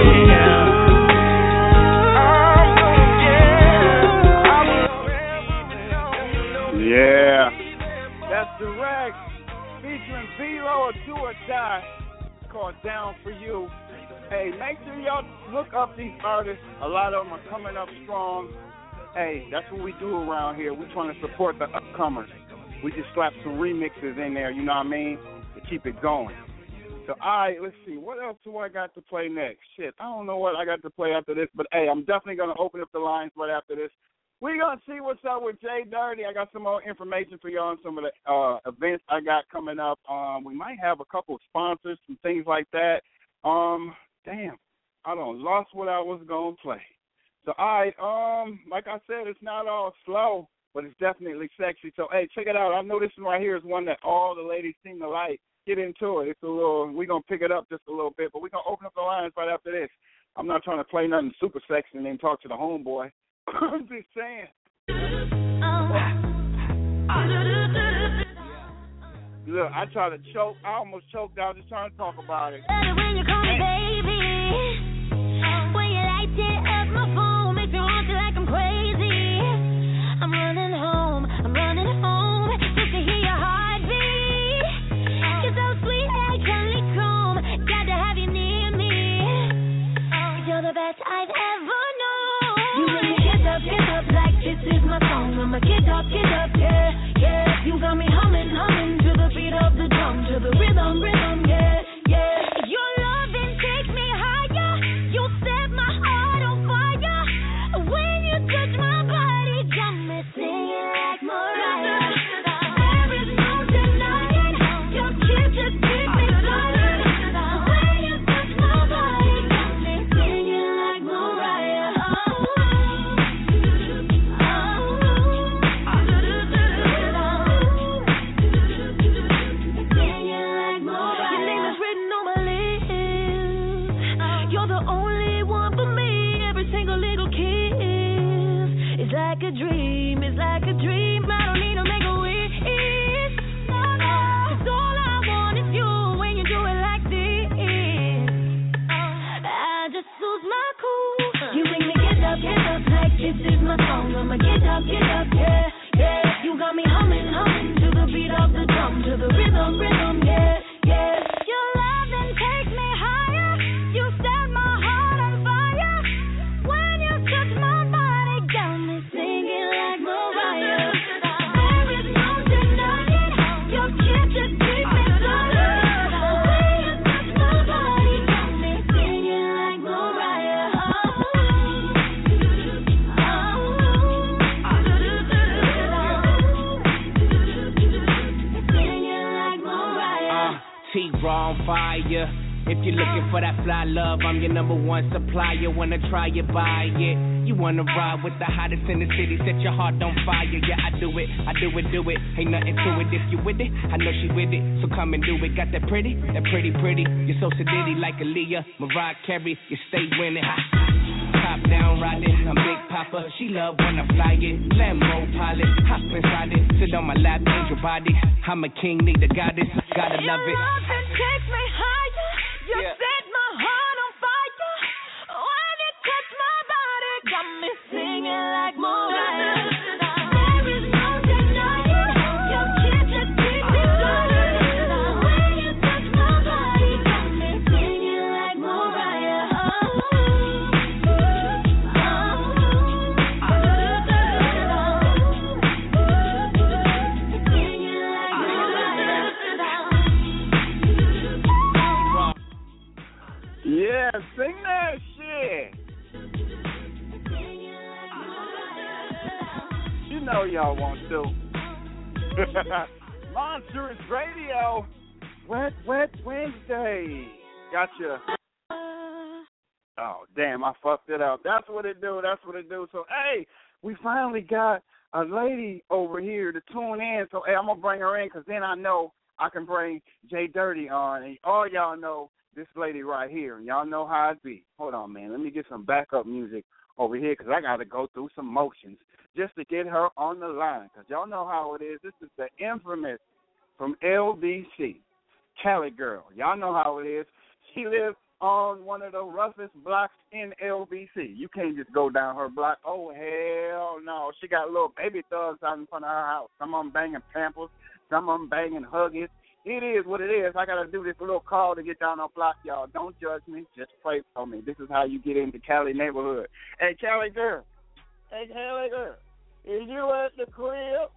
Yeah, that's direct. Featuring B-Lo, or Do or Die. It's called Down for You. Hey, make sure y'all look up these artists. A lot of them are coming up strong. Hey, that's what we do around here. We're trying to support the upcomers. We just slap some remixes in there, you know what I mean, to keep it going. So, all right, let's see. What else do I got to play next? Shit, I don't know what I got to play after this, but, hey, I'm definitely going to open up the lines right after this. We're going to see what's up with Jay Dirty. I got some more information for y'all on some of the uh, events I got coming up. Um, we might have a couple of sponsors, some things like that. Um, damn, I done lost what I was going to play. So, all right, um, like I said, it's not all slow, but it's definitely sexy. So, hey, check it out. I know this one right here is one that all the ladies seem to like. Get into it. It's a little, we're going to pick it up just a little bit, but we're going to open up the lines right after this. I'm not trying to play nothing super sexy and then talk to the homeboy. I'm just saying. Look, I try to choke. I almost choked out just trying to talk about it. When you call me baby, when you light it up my phone, makes me want you like I'm crazy. I'm running home, I'm running home, just to hear your heartbeat. You're so sweet like honeycomb, glad to have you near me. You're the best I've ever known. You make me get up, get up like this is my song. I'ma get up, get up, yeah, yeah. You got me humming, humming to the beat of the drum, to the rhythm, rhythm, yeah, yeah. Your loving takes me higher. You set my heart on fire. When you touch my body, got me singing like Mariah. There is no denying your kiss just keep me flying. When you touch my body, got me singing like Mariah. Like a dream, it's like a dream. I don't need to make a wish. No, no. 'Cause all I want is you when you do it like this. I just lose my cool. You make me get up, get up like this is my song. I'ma get up, get up, yeah, yeah. You got me humming, humming to the beat of the drum, to the rhythm, rhythm, yeah, yeah. Your loving takes me higher. You set my heart on fire. When you touch my body, got me singing like Mariah. There is no denying your kiss just keep me flying. When you touch my body, got me singing like Mariah. Singing like Mariah. Uh, T-Raw on fire. If you're looking for that fly love, I'm your number one supplier. Wanna try it, buy it. You wanna ride with the hottest in the city, set your heart on fire. Yeah, I do it, I do it, do it. Ain't nothing to it if you with it. I know she with it, so come and do it. Got that pretty, that pretty, pretty. You're so sedity like Aaliyah, Mariah Carey. You stay winning. Top down riding, I'm Big Papa. She love when I fly it. Lambo pilot, hop inside it. Sit on my lap, angel body. I'm a king, need a goddess. Gotta love it. takes me higher. You Yeah. set my heart on fire. When you touch my body, got me singing like Mariah. There is no denying your kiss that keeps me flying. When you touch my body, got me singing like Mariah. Yeah, sing that shit. You know y'all want to. Monsters Radio. Wet, Wet Wednesday. Gotcha. Oh, damn, I fucked it up. That's what it do. That's what it do. So, hey, we finally got a lady over here to tune in. So, hey, I'm going to bring her in because then I know I can bring Jay Dirty on. And all y'all know this lady right here. Y'all know how it be. Hold on, man. Let me get some backup music over here because I got to go through some motions just to get her on the line because y'all know how it is. This is the infamous from L B C, Cali Girl. Y'all know how it is. She lives on one of the roughest blocks in L B C. You can't just go down her block. Oh, hell no. She got little baby thugs out in front of her house. Some of them banging Pampers. Some of them banging Huggies. It is what it is. I got to do this little call to get down on block, y'all. Don't judge me. Just pray for me. This is how you get into Cali neighborhood. Hey, Cali Girl. Hey, Cali Girl. Is you at the crib?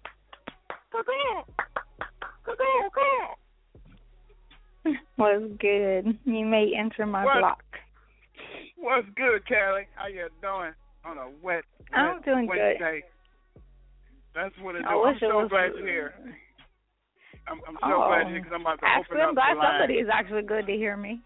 What's good? You may enter my What? block. What's good, Cali? How you doing on a wet, I'm wet doing good. Wednesday? That's what it do. I I'm wish it so was- glad you're here. I'm, I'm so Oh. glad you're here because I'm about to Actually, open I'm up glad the line. somebody is actually good to hear me.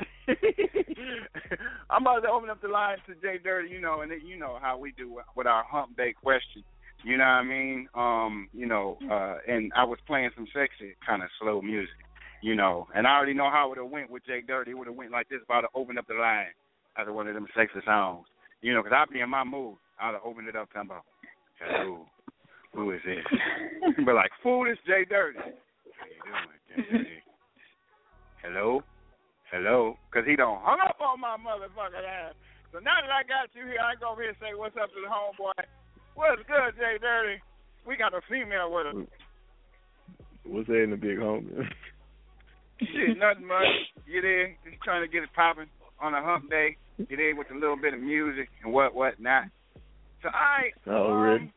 I'm about to open up the line to Jay Dirty, you know, and it, you know how we do with our hump day question. You know what I mean? Um, you know, uh, and I was playing some sexy kind of slow music, you know, and I already know how it would have went with Jay Dirty. It would have went like this, about to open up the line after one of them sexy songs, you know, because I'd be in my mood. I'd have opened it up talking about, hello, who is this? But like, fool, it's Jay Dirty. How you doing, Jay Dirty? Hello? Hello? Because he don't hung up on my motherfucking ass. So now that I got you here, I go over here and say what's up to the homeboy. What's good, Jay Dirty? We got a female with us. What's that in the big homie? Shit, nothing much. You there? Just trying to get it popping on a hump day. You there with a little bit of music and what, what not. So I, Oh, um, really?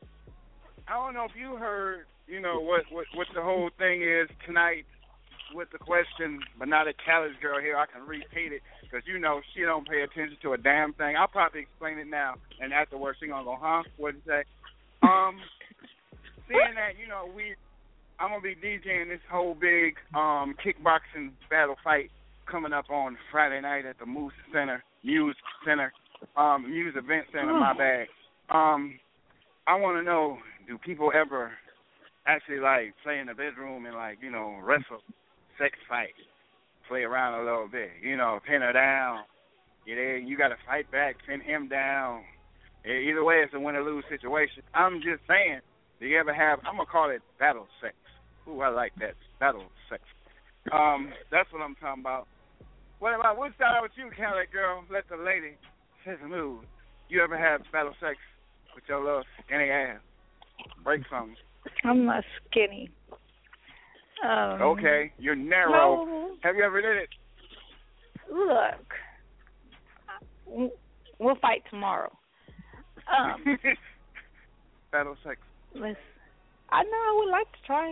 I don't know if you heard, you know, what, what, what the whole thing is tonight with the question, but now that Cali's girl here, I can repeat it because, you know, she don't pay attention to a damn thing. I'll probably explain it now, and afterwards she going to go, huh? What did you say? Um, seeing that, you know, we, I'm going to be DJing this whole big um, kickboxing battle fight coming up on Friday night at the Moose Center, Muse Center, um, Muse Event Center, my bad. Um, I want to know, do people ever actually, like, play in the bedroom and, like, you know, wrestle, sex fight, play around a little bit, you know, pin her down. You know, you got to fight back, pin him down. Either way, it's a win-or-lose situation. I'm just saying, do you ever have, I'm going to call it battle sex. Ooh, I like that, battle sex. Um, that's what I'm talking about. What about, we'll start out with you, Cali girl. Let the lady set the mood. You ever have battle sex with your little skinny ass? Break something. I'm not skinny. Um, Okay, you're narrow. No. Have you ever did it? Look, w- we'll fight tomorrow. Um, Battle sex. Listen, I know I would like to try.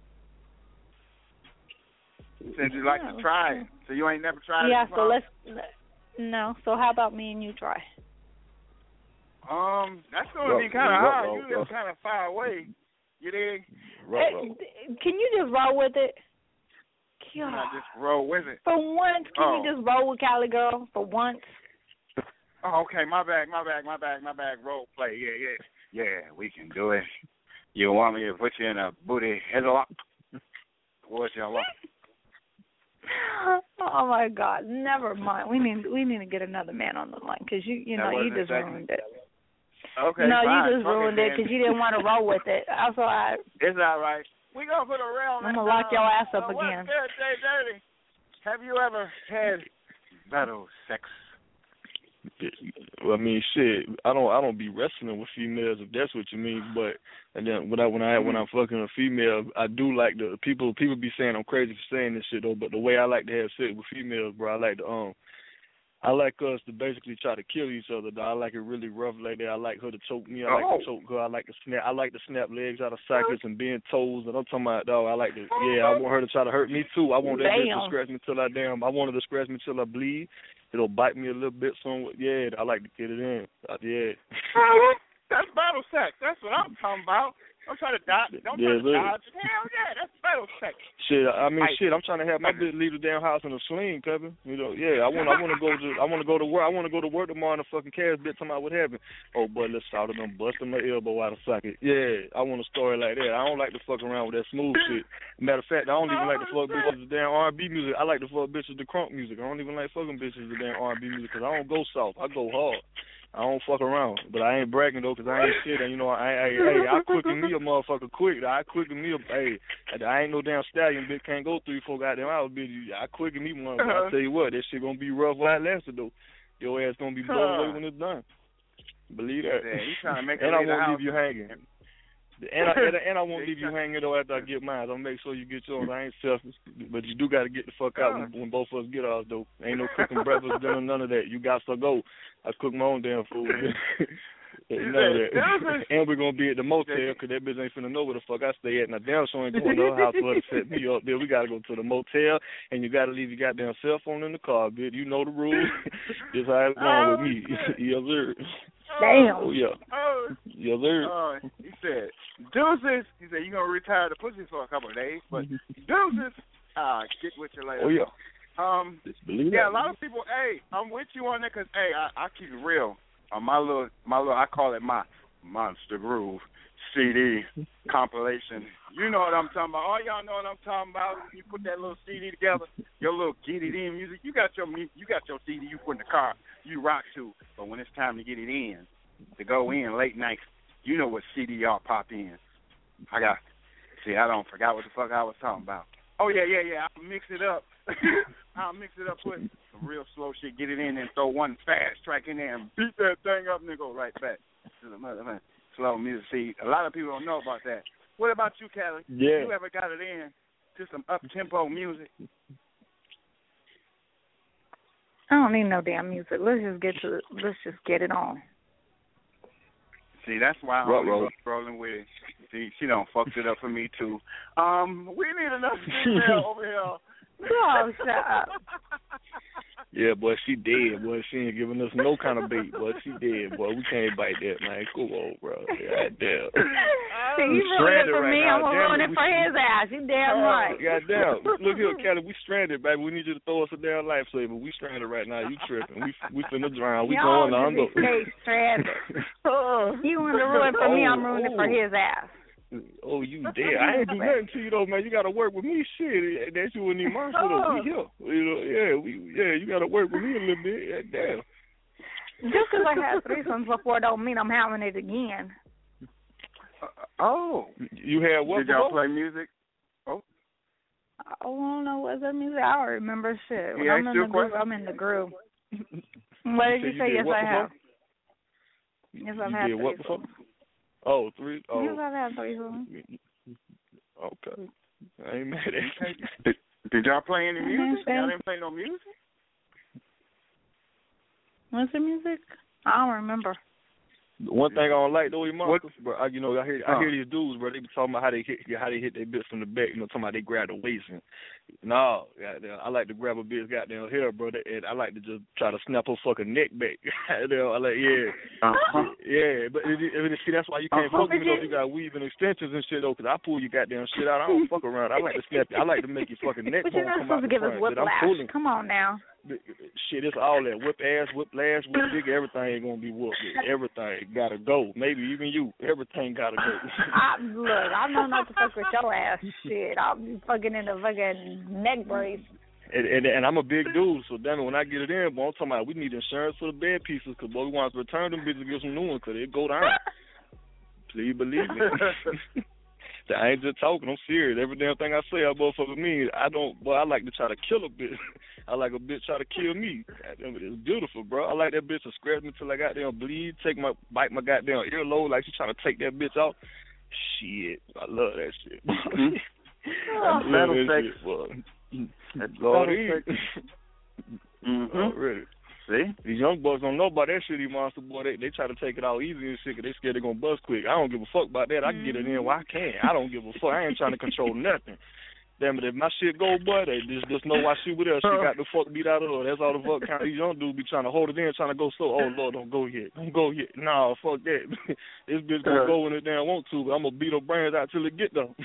Since you like to try it, so you ain't never tried Yeah, it so before? let's. No, so how about me and you try? Um, that's going to Roll, be kind of roll, hard. roll, You live roll. kind of far away. You dig? Roll, Hey, roll. d- can you just roll with it? You God. not just roll with it. For once, can Oh. you just roll with Cali girl? For once. Oh, okay, my bad, my bad, my bad, my bad. Role play, yeah, yeah. Yeah, we can do it. You want me to put you in a booty headlock? What's your lock? Oh my God! Never mind. We need we need to get another man on the line because you you That know you wasn't a just segment. ruined it. Okay, no, fine. you just Fuck ruined it it then. because you didn't want to roll with it. That's why. It's all right. we gonna put a rail. I'm gonna lock your ass up uh, again. What's good, Jay Dirty? Have you ever had battle sex? Well, I mean, shit. I don't. I don't be wrestling with females if that's what you mean. But and then when I when I when I'm fucking a female, I do like the people. People be saying I'm crazy for saying this shit though. But the way I like to have sex with females, bro, I like to um. I like us to basically try to kill each other. Though. I like it really rough like that. I like her to choke me. I like oh. to choke her. I like to snap. I like to snap legs out of sockets and bend toes. And I'm talking about, dog. I like to. Yeah, I want her to try to hurt me too. I want that bitch to scratch me till I damn. I want her to scratch me till I bleed. It'll bite me a little bit. Some. Yeah, I like to get it in. Uh, yeah. That's battle sex. That's what I'm talking about. Don't try to dodge. Don't yeah, try to dodge. Hell yeah, that's battle sex. Shit, I mean, I, shit. I'm trying to have my bitch leave the damn house in a sling, Kevin. You know, yeah. I want, I want to go to, I want to go to work. I want to go to work tomorrow. And the fucking cash bitch talking about what happened. Oh, boy, let's start it. I'm busting my elbow out of socket. Yeah, I want a story like that. I don't like to fuck around with that smooth shit. Matter of fact, I don't even like to fuck bitches with damn R and B music. I like to fuck bitches with crunk music. I don't even like fucking bitches with damn R and B music because I don't go soft. I go hard. I don't fuck around, but I ain't bragging though, cause I ain't shit. And you know, I, I, hey, I quicken me a motherfucker quick. I quicken me a, hey, I ain't no damn stallion, bitch. Can't go three, four goddamn hours, bitch. I quicken me one. But I tell you what, that shit gonna be rough while it lasted though. Your ass gonna be blown away when it's done. Believe that. Yeah, you trying to make and I won't house. leave you hanging. And I, and, I, and I won't leave you hanging though after I get mine. I'll make sure you get yours. I ain't selfish, but you do got to get the fuck out when, when both of us get ours though. Ain't no cooking breakfast, dinner, none of that. You got to go. I cook my own damn food. None of that. And we're gonna be at the motel because that bitch ain't finna know where the fuck I stay at. Now damn sure ain't going to her house for her to set me up. There we gotta go to the motel, and you gotta leave your goddamn cell phone in the car, bitch. You know the rules. This how it's going with me. Yes sir. Damn. Oh yeah. Oh. Yes sir. Uh, he said, deuces. He said, you're going to retire the pussy for a couple of days, but deuces. Ah, get with you later. Oh yeah. Um, yeah, a lot of people, hey, I'm with you on that because, hey, I, I keep it real. On my little, my little, I call it my Monster Groove C D compilation. You know what I'm talking about. All y'all know what I'm talking about. You put that little C D together, your little get it in music. You got your you got your C D you put in the car. You rock to. But when it's time to get it in, to go in late night, you know what C D y'all pop in. I got, see, I don't forgot what the fuck I was talking about. Oh, yeah, yeah, yeah. I'll mix it up. I'll mix it up, put some real slow shit, get it in, and throw one fast track in there and beat that thing up and then go right back to the mother man. Slow music. See, a lot of people don't know about that. What about you, Callie? Yeah. You ever got it in to some up-tempo music? I don't need no damn music. Let's just get to let's just get it on. See, that's why I'm Ruh-roh. rolling with it. See, she done fucked it up for me, too. Um, we need another female over here. Oh, shut up. Yeah, boy, she dead, boy. She ain't giving us no kind of bait, boy. She dead, boy. We can't bite that, man. Come on, bro. God damn. See, you ruined it for me. I'm going to ruin it for his ass. You damn right. God damn. Look here, Kelly. We stranded, baby. We need you to throw us a damn lifesaver. We stranded right now. You tripping. We we finna drown. We Y'all going on. just stay stranded. You want to ruin it for me. I'm ruining it for his ass. Oh, you dead. I ain't do nothing to you, though, man. You got to work with me. Shit, that's you and the monster, though. We here. You know, yeah, we, yeah, you got to work with me a little bit. Yeah, damn. Just because I had threesomes before don't mean I'm having it again. Uh, oh. You had what Did y'all before? play music? Oh. Oh, I don't know. What's that music? I don't remember shit. When Yeah, I'm in the groove, I'm in the groove. What did you, you say? did Yes, what I before? have. Yes, I've You had did what before? threesomes. Oh, three. Oh. Yes, I've had threesomes. Okay. I ain't mad at you. Did, did y'all play any music? Mhm. Y'all didn't play no music? What's the music? I don't remember. One thing I don't like though, Marcus, bro. I, you know, I hear I Huh. hear these dudes, bro. They be talking about how they hit how they hit their bitch from the back. You know, talking about they grab the waist. And, no, goddamn, I like to grab a bitch goddamn hair, bro. And I like to just try to snap her fucking neck back. You know, I like yeah, Uh-huh. yeah. But it, it, it, see, that's why you can't Uh-huh. fuck with me though. You got weave and extensions and shit though, 'cause I pull your goddamn shit out. I don't fuck around. I like to snap. I like to make your fucking neck But bone you're not come out supposed to the give us front. But I'm whiplash. pulling. Come on now. Shit, it's all that. Whip ass, whip lash, whip dick, everything ain't gonna be whooped. Everything gotta go. Maybe even you. Everything gotta go. I, look, I know not to fuck with your ass. Shit, I'll be fucking in the fucking neck brace. And, and and I'm a big dude, so damn it, when I get it in, boy, I'm talking about we need insurance for the bed pieces, because boy, we want to return them bitches and get some new ones, because they go down. Please believe me. I ain't just talking. I'm serious. Every damn thing I say, I motherfucker mean. I don't. Boy, I like to try to kill a bitch. I like a bitch try to kill me. Goddamn, it's beautiful, bro. I like that bitch to scratch me till I goddamn bleed, take my bite my goddamn earlobe like she trying to take that bitch off. Shit, I love that shit. Mm-hmm. I love that sex. shit, boy. That's Lord, mm-hmm. Already. See? These young boys don't know about that shitty monster, boy. They they try to take it all easy and shit because they scared they're going to bust quick. I don't give a fuck about that. I can get it in where I can. I don't give a fuck. I ain't trying to control nothing. Damn it, if my shit go, boy, they just, just know why she with her. She got the fuck beat out of her. That's all the fuck kind of these young dudes be trying to hold it in, trying to go slow. Oh, Lord, don't go yet. Don't go yet. Nah, fuck that. This bitch going to go when it damn want to, but I'm going to beat her brains out till it get there.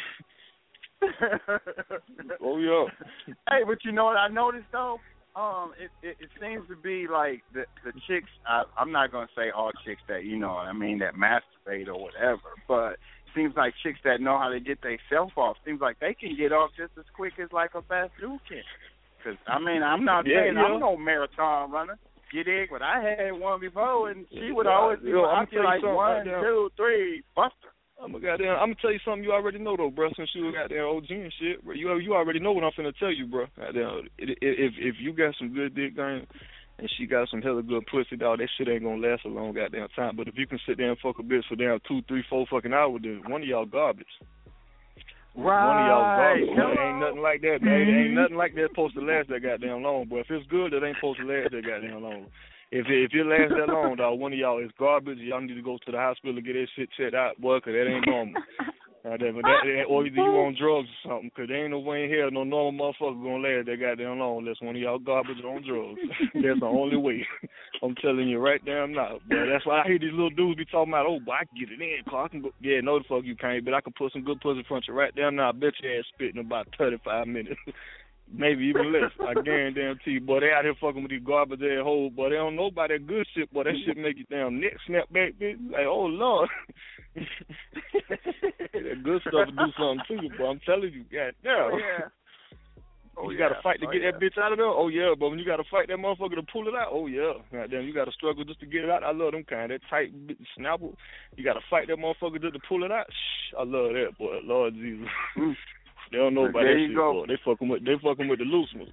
Oh, yeah. Hey, but you know what I noticed, though? Um, it, it, it seems to be like the the chicks. I, I'm not gonna say all chicks that you know what I mean that masturbate or whatever, but it seems like chicks that know how to get their self off. Seems like they can get off just as quick as like a fast dude can. Cause I mean I'm not yeah, saying yeah. I'm no marathon runner. You dig? But I had one before, and she would yeah, always be yo, like, like one, right two, three, buster. I'm gonna goddamn. I'm gonna tell you something you already know though, bro. Since you goddamn O G and shit, bro. You you already know what I'm finna tell you, bro. Goddamn. If if you got some good dick game and she got some hella good pussy, dog, that shit ain't gonna last a long goddamn time. But if you can sit there and fuck a bitch for damn two, three, four fucking hours, then one of y'all garbage. Right. One of y'all garbage. There ain't nothing like that. Man. There ain't nothing like that supposed to last that goddamn long, boy. If it's good, it ain't supposed to last that goddamn long. If it, if it lasts that long, dog, one of y'all is garbage. Y'all need to go to the hospital and get that shit checked out, boy, because that ain't normal. uh, that, that, or either you on drugs or something, because there ain't no way in hell no normal motherfucker going to last that goddamn long unless one of y'all garbage on drugs. That's the only way. I'm telling you right damn now. But that's why I hear these little dudes be talking about, oh, boy, I can get it in, car. I can go. Yeah, no, the fuck you can't, but I can put some good pussy in front of you right damn now. I bet your ass spit in about thirty-five minutes. Maybe even less. I guarantee you, boy, they out here fucking with these garbage ass hoes, boy. They don't know about that good shit, boy. That shit make you damn neck snap back, bitch. Like, oh, Lord. That good stuff will do something to you, boy. I'm telling you, goddamn. Oh, yeah. Oh, you yeah. gotta fight to oh, get yeah. that bitch out of there? Oh, yeah, but when you gotta fight that motherfucker to pull it out, oh, yeah. Goddamn, you gotta struggle just to get it out. I love them kind. That tight snapper. You gotta fight that motherfucker just to pull it out. Shh, I love that, boy. Lord Jesus. They don't know about there that you shit, go. boy. They fucking with they fucking with the loose ones.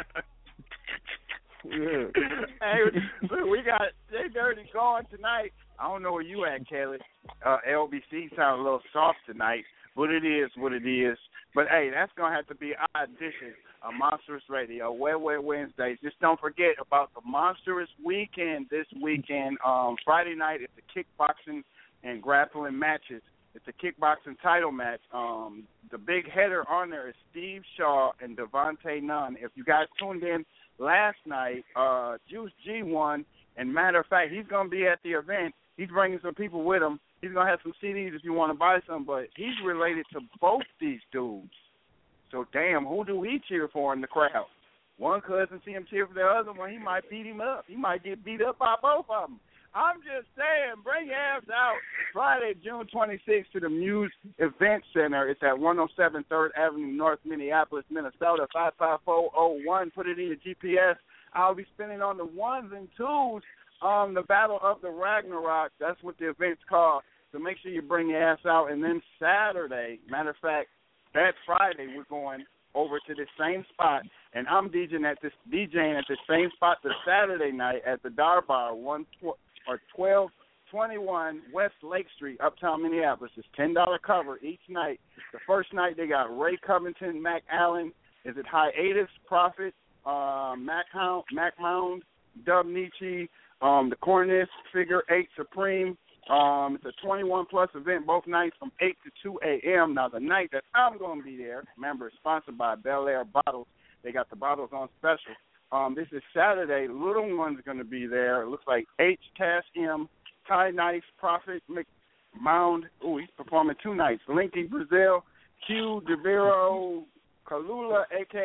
Yeah. Hey, look, we got Jay Dirty gone tonight. I don't know where you at, Kelly. Uh, L B C sounds a little soft tonight, but it is what it is. But hey, that's gonna have to be our edition of Monstrous Radio, Wet Wet Wednesdays. Just don't forget about the Monstrous Weekend this weekend. Um, Friday night is the kickboxing and grappling matches. It's a kickboxing title match. Um, the big header on there is Steve Shaw and Devontae Nunn. If you guys tuned in last night, uh, Juice G won. And matter of fact, he's going to be at the event. He's bringing some people with him. He's going to have some C Ds if you want to buy some. But he's related to both these dudes. So, damn, who do he cheer for in the crowd? One cousin see him cheer for the other one. He might beat him up. He might get beat up by both of them. I'm just saying, bring your ass out Friday, June twenty-sixth to the Muse Event Center. It's at one oh seven third Avenue North, Minneapolis, Minnesota, five five four oh one. Put it in your G P S. I'll be spinning on the ones and twos on the Battle of the Ragnarok. That's what the event's called. So make sure you bring your ass out. And then Saturday, matter of fact, that Friday, we're going over to this same spot, and I'm DJing at this DJing at the same spot the Saturday night at the Dar Bar, one tw- or twelve twenty-one West Lake Street, Uptown Minneapolis. It's ten dollars cover each night. The first night they got Ray Covington, Mac Allen, is it Hiatus, Prophet, uh, Mac Hound, Mac Mound, Dub Nietzsche, um, the Cornish, Figure Eight Supreme. Um, it's a twenty-one plus event both nights from eight to two a.m. Now, the night that I'm going to be there, remember, it's sponsored by Bel Air Bottles. They got the bottles on special. Um, this is Saturday. Little One's going to be there. It looks like H, Cash M, Ty Nice, Prophet, McMound. Oh, he's performing two nights. Linky Brazil, Q, DeVero, Kalula, a k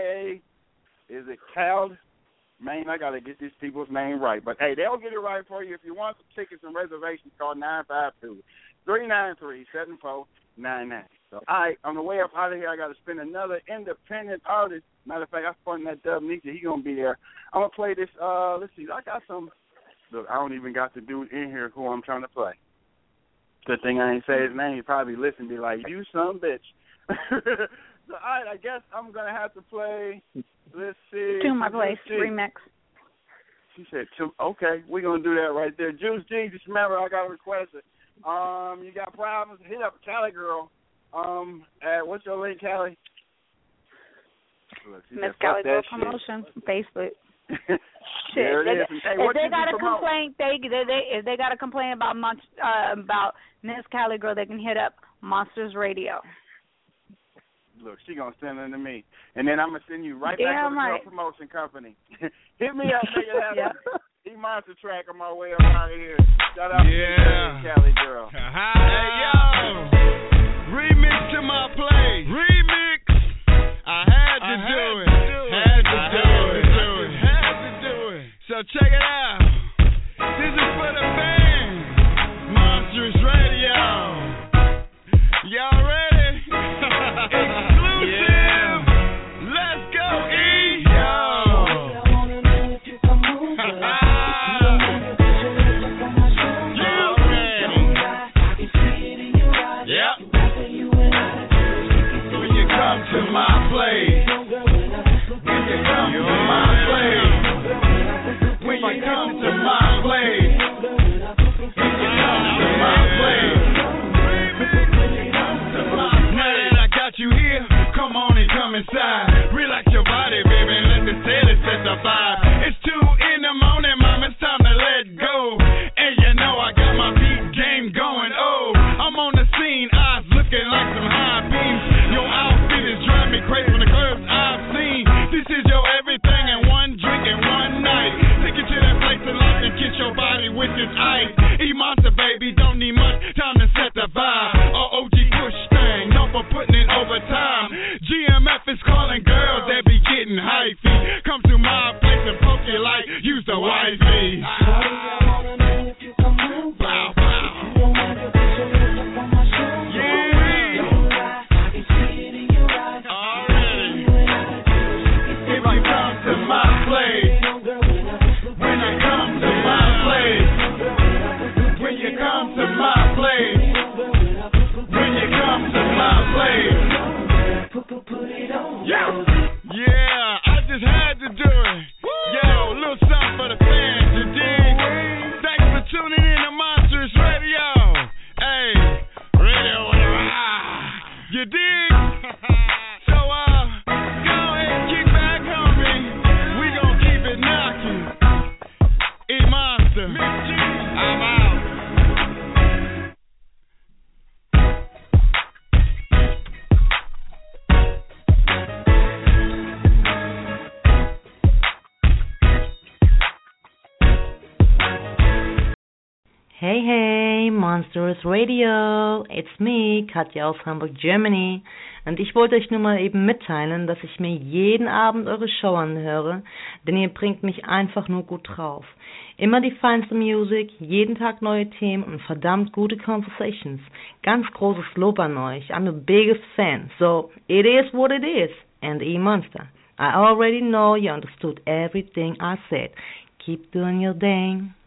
a. Is it Cal? Man, I got to get these people's name right. But, hey, they'll get it right for you. If you want some tickets and reservations, call nine five two, three nine three, seven four nine nine. So, all right, on the way up out of here, I got to spin another independent artist. Matter of fact, I spun that Dub Nietzsche. He going to be there. I'm going to play this. Uh, let's see. I got some. Look, I don't even got the dude in here who I'm trying to play. Good thing I ain't say his name. He probably listen and be like, you son of a bitch. So, all right, I guess I'm going to have to play, let's see. To My Place, see. remix. She said, okay, we're going to do that right there. Juice G, just remember, I got a request. Um, you got problems, hit up Cali Girl. Um, at, what's your link, Cali? Miss Cali Girl Promotion, Facebook. Shit. There it is. They, Hey, if what they you got a promote? complaint, they, they, they if they got a complaint about Mon- uh, about Miss Cali Girl, they can hit up Monsters Radio. Look, she gonna send them to me, and then I'm gonna send you right Damn back to the right. Girl Promotion Company. Hit me up, make it happen. Yeah. E-Monster track on my way up out of here. Shout out Yeah. to Cali Girl. Hey, yo. Remix to my play. Remix. I had to I do had it. to do it. Had to I do had it. to do it. Had to do it. So check it out. This is for the fans. Monstrous Radio. Y'all ready? Exclusive. Yeah. Let's go, E. Yo. Yep. When you come to my place, when you come to my place, when you come to my place, when you come to my place, now that I got you here, come on and come inside. Relax your body, baby, and let the sailor set the vibe. It's two in the morning, mom, it's time to let go. And you know I got my beat game going, oh. I'm on the scene, eyes looking like some high beams. Your outfit is driving me crazy from the curves I've seen. This is your everything in one drink and one night. Take you to that place in life and kiss your body with this ice. E-Monster, baby, don't need much time to set the vibe. O O G push thing, no for putting it over time. G M F is calling girls that be getting hyphy. Come to my place and poke you like use the wifey. Wow, wow. Yeah, I just had to do it. Yo, a little something for the fans, you dig? Thanks for tuning in to Monsters Radio. Hey, radio, ah, you dig? So, uh, go ahead and kick back, homie. We gon' keep it knocking. E-Monster, I'm out. Hey, hey, Monsters Radio. It's me, Katja aus Hamburg, Germany. Und ich wollte euch nur mal eben mitteilen, dass ich mir jeden Abend eure Show anhöre, denn ihr bringt mich einfach nur gut drauf. Immer die feinste Musik, jeden Tag neue Themen und verdammt gute Conversations. Ganz großes Lob an euch. I'm the biggest fan. So, it is what it is. And E-Monster, I already know you understood everything I said. Keep doing your thing.